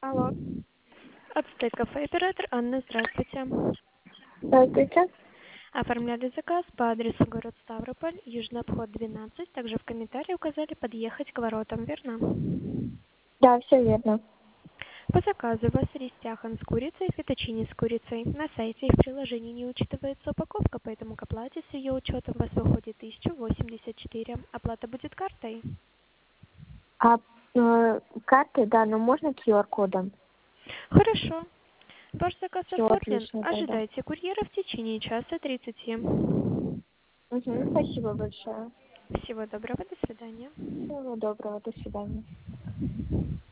Алло, Ацтек кафе, оператор Анна, здравствуйте. здравствуйте. Оформляли заказ по адресу город Ставрополь, Южный обход 12. Также в комментарии указали подъехать к воротам, верно? Да, все верно. По заказу у вас рестяхан с курицей и фетучини с курицей. На сайте и в приложении не учитывается упаковка, поэтому к оплате с ее учетом у вас выходит 1084. Оплата будет картой. А карты, да, но можно QR-кодом? Хорошо. Ваш заказ Все оформлен. отлично тогда. Ожидайте курьера в течение часа 30. Угу, спасибо большое. Всего доброго, до свидания. Всего доброго, до свидания.